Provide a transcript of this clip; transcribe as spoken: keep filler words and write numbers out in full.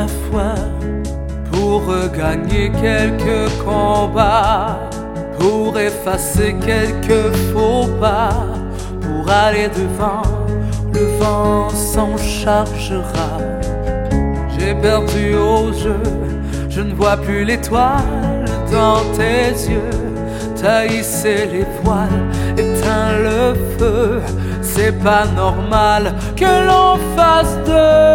la foi pour regagner quelques combats, pour effacer quelques faux pas, pour aller devant, le vent s'en chargera. J'ai perdu au jeu, je ne vois plus l'étoile dans tes yeux. Taillissez les voiles, éteins le feu. C'est pas normal que l'on fasse deux.